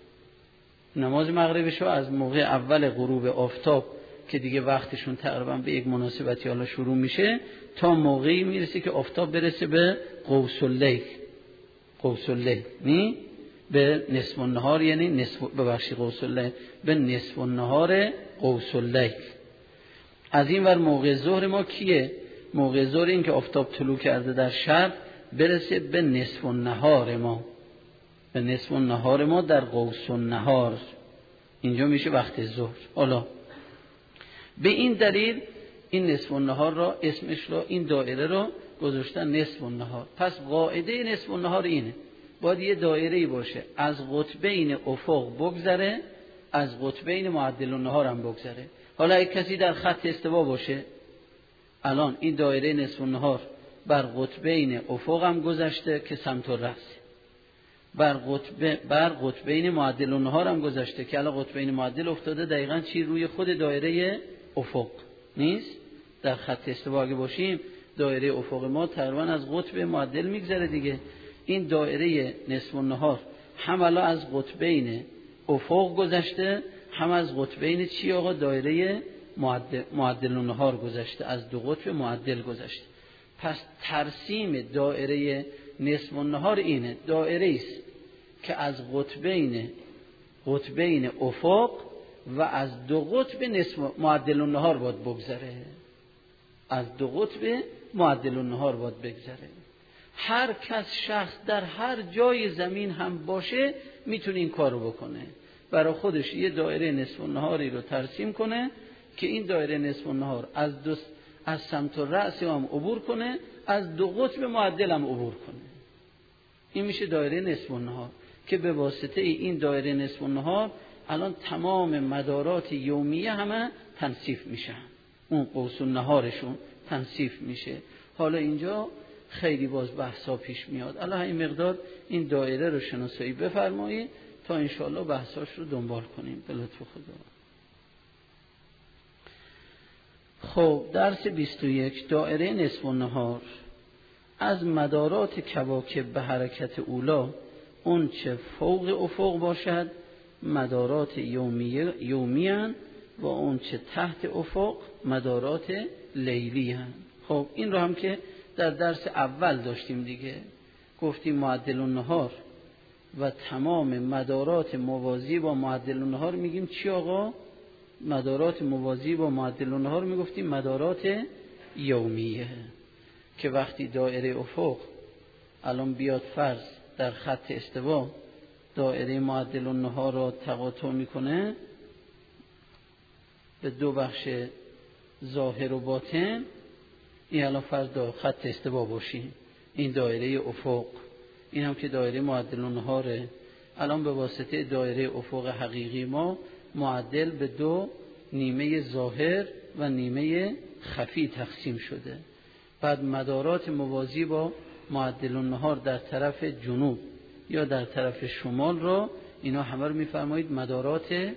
نماز مغرب عشا از موقع اول غروب آفتاب که دیگه وقتشون تقریبا به یک مناسبتی حالا شروع میشه تا موقعی میرسه که آفتاب برسه به قوس اللیل. قوس اللیل نی به نصف النهار، یعنی نصف ببخشید قوس اللیل به نصف النهار قوس اللیل. از این ور موقع ظهر ما کیه؟ موقع ظهر این که آفتاب طلوع کرده در شب برسه به نصف النهار ما، به نصف النهار ما در قوس النهار، اینجا میشه وقت ظهر. حالا به این دلیل این نصف النهار را اسمش را این دایره را گذاشتن نصف النهار. پس قاعده نصف النهار اینه، باید یه دایره‌ای باشه از قطبین افق بگذره، از قطبین معدل النهار هم بگذره. حالا اگه کسی در خط استوا باشه، الان این دایره نصف النهار بر قطبین افق هم گذشته که سمت راست، بر قطب بر قطبین معدل النهار هم گذشته که الان قطبین معدل افتاده دقیقاً چی روی خود دایره افق نیست. در خط استوا اگه باشیم دایره افق ما تقریباً از قطب معدل میگذره دیگه. این دایره نصف النهار هم الان از قطبین افق گذشته، هم از قطبین چی آقا؟ دایره معدل معدل النهار گذشته، از دو قطب معدل گذشته. پس ترسیم دایره نصف النهار اینه، دایره است که از قطبین قطبین افق و از دو قطب نصف معدل النهار باید بگذره، از دو قطب معدل النهار باید بگذره. هر کس شخص در هر جای زمین هم باشه میتونه این کارو بکنه، برای خودش یه دایره نصف النهاری رو ترسیم کنه که این دایره نصف النهار از دو از سمت رأس هم عبور کنه، از دو قطب معدل هم عبور کنه. این میشه دایره نصف النهار که به واسطه این دایره نصف النهار الان تمام مدارات یومیه همه تنصیف میشن، اون قوس النهارشون تنصیف میشه. حالا اینجا خیلی باز بحثا پیش میاد. الان این مقدار این دایره رو شناسایی بفرمایید تا انشاءالله بحثاش رو دنبال کنیم به لطف خدا. خب درس بیست و یک، دایره نصف النهار. از مدارات کواکب به حرکت اولا اون چه فوق افق باشد مدارات یومیه یومیان و اون چه تحت افق مدارات لیلیان. خب این رو هم که در درس اول داشتیم دیگه، گفتیم معدل النهار و تمام مدارات موازی با معدل النهار میگیم چی آقا؟ مدارات موازی با معدل النهار میگفتیم مدارات یومیه، که وقتی دایره افق الان بیاد فرض در خط استوا دایره معدل النهار را تقاطع میکنه به دو بخش ظاهر و باطن، این الان فرض در خط استوا باشیم، این دایره افق، این هم که دایره معدل النهاره. الان به واسطه دایره افق حقیقی ما معدل به دو نیمه ظاهر و نیمه خفی تقسیم شده. بعد مدارات موازی با معدل النهار در طرف جنوب یا در طرف شمال را اینا همه رو میفرمایید مدارات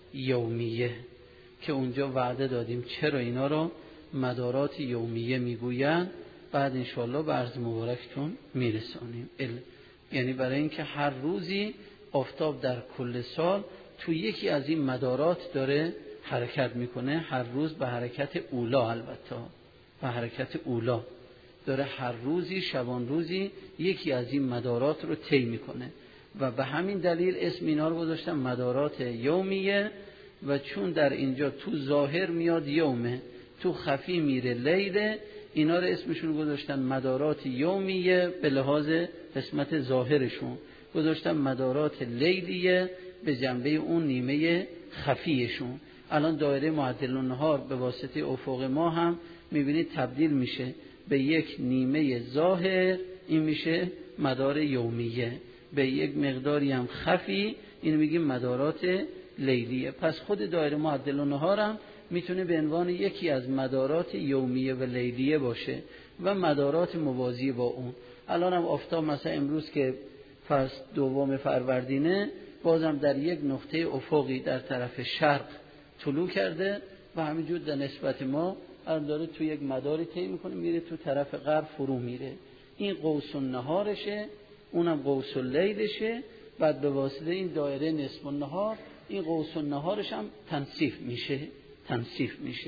یومیه، که اونجا وعده دادیم چرا اینا رو مدارات یومیه میگوین، بعد انشاءالله به عرض مبارکتون میرسانیم. یعنی برای اینکه هر روزی آفتاب در کل سال تو یکی از این مدارات داره حرکت میکنه، هر روز به حرکت اولا، البته به حرکت اولا داره هر روزی شبان روزی یکی از این مدارات رو طی میکنه و به همین دلیل اسم اینا رو گذاشتن مدارات یومیه. و چون در اینجا تو ظاهر میاد یومه، تو خفی میره لیله، اینا رو اسمشون گذاشتن مدارات یومیه به لحاظ قسمت ظاهرشون، گذاشتن مدارات لیلیه به جنبه اون نیمه خفیشون. الان دایره معدل النهار به واسطه افق ما هم میبینید تبدیل میشه به یک نیمه ظاهر، این میشه مدار یومیه، به یک مقداری هم خفی، این میگیم مدارات لیلیه. پس خود دایره معدل النهار هم میتونه به عنوان یکی از مدارات یومیه و لیلیه باشه و مدارات موازی با اون. الان هم آفتاب مثلا امروز که فرض دوم فروردینه بازم در یک نقطه افقی در طرف شرق طلوع کرده و همینجور در نسبت ما الان داره تو یک مداری طی میکنه میره تو طرف غرب فرو میره. این قوس النهارشه، اونم قوس اللیلشه. بعد به واسطه این دایره نصف النهار این قوس النهارش هم تنصیف میشه تنصیف میشه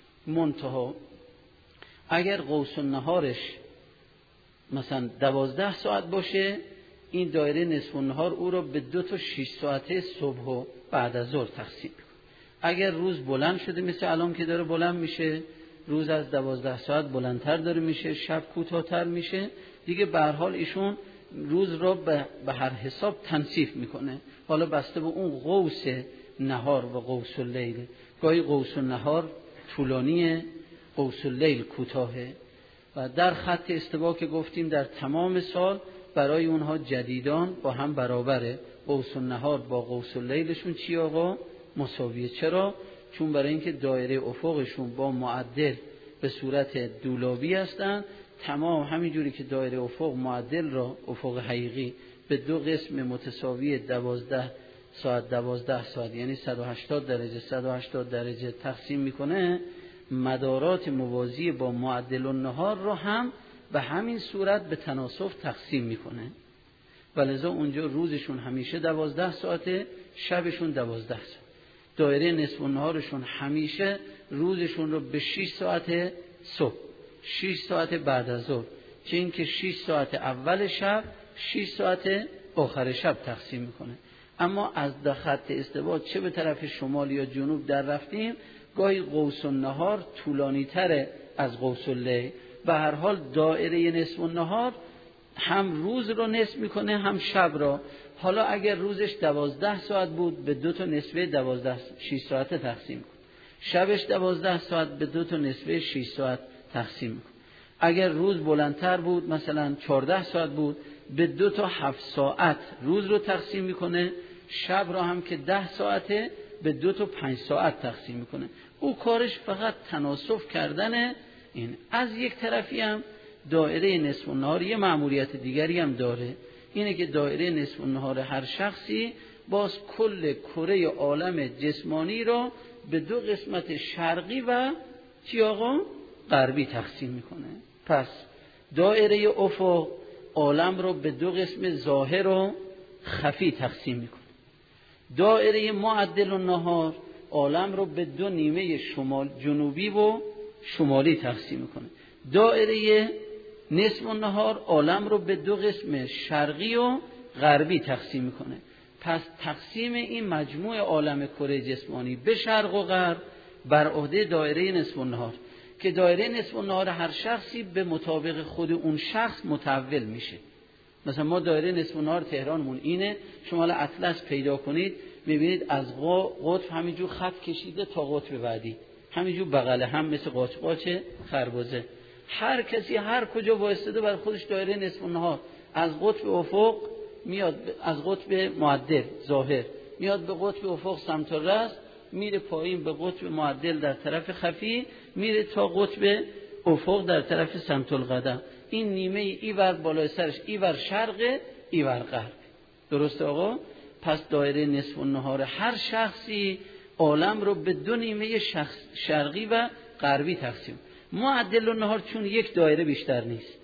منتها اگر قوس النهارش مثلا دوازده ساعت باشه، این دایره نصف النهار او را به دو تا شش ساعته صبح و بعد از ظهر تقسیم میکنه. اگر روز بلند شده مثل الان که داره بلند میشه، روز از دوازده ساعت بلندتر داره میشه، شب کوتاه‌تر میشه، دیگه به هر حال ایشون روز را به هر حساب تنصیف میکنه. حالا بسته به اون قوس نهار و قوس اللیل، گاهی قوس النهار طولانیه، قوس اللیل کوتاهه. و در خط استوا که گفتیم در تمام سال برای اونها جدیدان با هم برابره، قوس النهار با قوس اللیلشون چی آقا؟ مساویه. چرا؟ چون برای اینکه دایره افقشون با معدل به صورت دولابی هستن، تمام همینجوری که دایره افق معدل را افق حقیقی به دو قسم متساوی دوازده ساعت دوازده ساعت یعنی صد و هشتاد درجه صد و هشتاد درجه تقسیم میکنه، مدارات موازی با معدل النهار رو هم به همین صورت به تناسب تقسیم میکنه. ولذا اونجا روزشون همیشه دوازده ساعته، شبشون دوازده ساعت. دایره نصف النهارشون همیشه روزشون رو به شش ساعت صبح، شش ساعت بعد از ظهر، چه این که شش ساعت اول شب، شش ساعت آخر شب تقسیم میکنه. اما از در خط استوا چه به طرف شمال یا جنوب در رفتیم، گاهی قوس النهار طولانی تره از قوس اللیل. به هر حال دایره نصف النهار هم روز رو نصف میکنه هم شب را. حالا اگر روزش دوازده ساعت بود به دو تا نصفه دوازده شش ساعته تقسیم کن، شبش دوازده ساعت به دو تا نصفه شش ساعت تقسیم میکنه. اگر روز بلندتر بود مثلا چهارده ساعت بود به دو تا هفت ساعت روز رو تقسیم میکنه، شب رو هم که ده ساعته به دو تا پنج ساعت تقسیم میکنه. او کارش فقط تناسف کردن این. از یک طرفی هم دایره نصف النهار یه مأموریت دیگری هم داره، اینه که دایره نصف النهار هر شخصی باز کل کره عالم جسمانی رو به دو قسمت شرقی و چی آقا؟ غربی تقسیم میکنه. پس دایره افق عالم رو به دو قسم ظاهر و خفی تقسیم میکنه. دایره معدل النهار عالم رو به دو نیمه شمال جنوبی و شمالی تقسیم میکنه. دایره نصف النهار عالم رو به دو قسم شرقی و غربی تقسیم میکنه. پس تقسیم این مجموع عالم کره جسمانی به شرق و غرب بر عهده دایره نصف النهار، که دایره نصف النهار هر شخصی به مطابق خود اون شخص متحول میشه. مثلا ما دایره نصف النهار تهرانمون اینه، شما الان اطلس پیدا کنید میبینید از قطب همینجور خط کشیده تا قطب بعدی، همینجور بغله هم مثل قاچ قاچ خربزه. هر کسی هر کجا وایستاده بر خودش دایره نصف النهار، از قطب افق میاد، از قطب معدل ظاهر میاد به قطب افق سمت راست، میره پایین به قطب معدل در طرف خفی، میره تا قطب افق در طرف سمت القدم. این نیمه ایور بالای سرش ایور شرق ایور غرب. درسته آقا؟ پس دایره نصف النهار هر شخصی عالم رو به دو نیمه شخص شرقی و غربی تقسیم. معدل النهار چون یک دایره بیشتر نیست،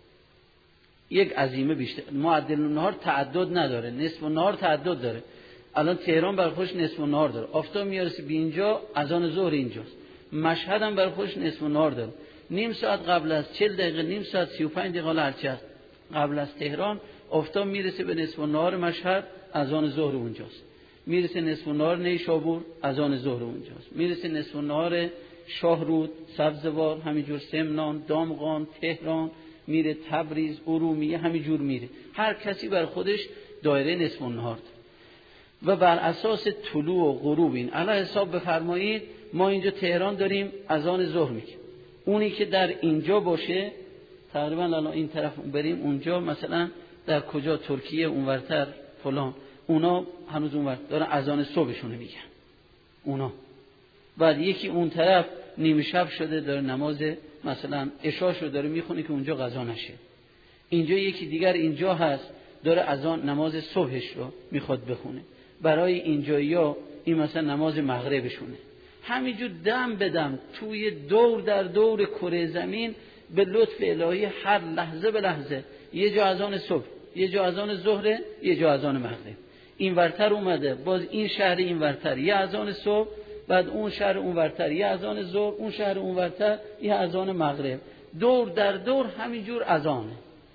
یک عظیمه بیشتر، معدل النهار تعدد نداره، نصف النهار تعدد داره. الان تهران برای خودش نصف النهار داره، آفتاب میارسه به اینجا، اذان ظهر اینجاست. مشهد هم برای خودش نصف النهار داره، نیم ساعت قبل از چهل دقیقه، نیم ساعت سی و پنج دقیقه هرچی هست قبل از تهران آفتاب میرسه به نصف النهار مشهد، اذان ظهر اونجاست. میرسه نصف النهار نیشابور، اذان ظهر اونجاست. میرسه نصف النهار شاهرود، سبزوار، همینجور سمنان، دامغان، تهران، میره تبریز، ارومیه، همینجور میره. هر کسی بر خودش دایره نصف النهار داره و بر اساس طلوع و غروب این الان حساب بفرمایید. ما اینجا تهران داریم اذان ظهر میگیم، اونی که در اینجا باشه تقریبا الان این طرف بریم اونجا، مثلا در کجا ترکیه اونورتر فلان، اونا هنوز اونور دارن اذان صبحشونه میگن اونا. بعد یکی اون طرف نیمه شب شده داره نماز مثلا عشاشو داره میخونه که اونجا قضا نشه. اینجا یکی دیگر اینجا هست داره اذان نماز صبحش رو میخواد بخونه. برای اینجایی‌ها این مثلا نماز مغربشونه. همینجور دم بدم توی دور در دور کره زمین به لطف الهی هر لحظه به لحظه یه جا اذان صبح، یه جا اذان ظهر، یه جا اذان مغرب. این ورتر اومده باز این شهر این ورتر یه اذان صبح، بعد اون شهر اون ورتر یه اذان ظهر، اون شهر اون ورتر یه اذان مغرب. دور در دور همینجور اذانه.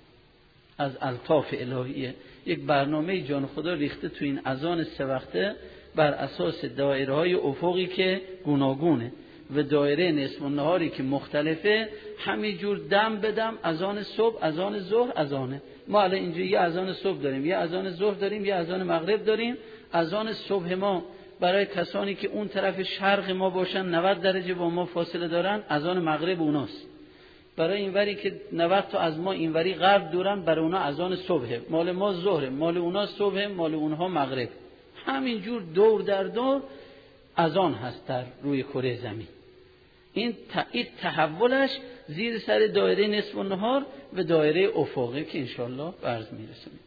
از الطاف الهیه یک برنامه جان خدا ریخته تو این اذان سه وقته بر اساس دایره‌های افقی که گوناگونه و دایره نصف النهاری که مختلفه. همینجور دم بدم اذان صبح، اذان ظهر، اذانه. ما الان اینجا یه اذان صبح داریم، یه اذان ظهر داریم، یه اذان مغرب داریم. اذان صبح ما برای کسانی که اون طرف شرق ما باشن نود درجه با ما فاصله دارن، اذان مغرب اوناست. برای اینوری که نود تا از ما اینوری غرب دورن، برای اونا اذان صبحه، مال ما ظهره، مال اونا صبحه، مال اونها مغرب. همینجور دور در دور اذان هست در روی کره زمین. این تحولش زیر سر دایره نصف النهار و دایره افقی که انشالله برز میرسونیم.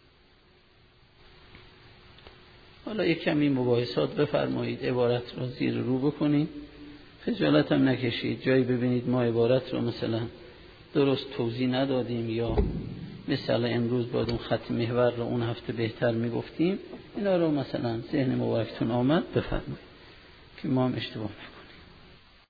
حالا یک کمی مباحثات بفرمایید، عبارت رو زیر رو بکنید، خجالت هم نکشید. جایی ببینید ما عبارت رو مثلا درست توضیح ندادیم یا مثلا امروز باید اون خط محور رو اون هفته بهتر میگفتیم، اینا رو مثلا ذهن مبارکتون آمد بفرمایید که ما هم اشتباه نکنیم.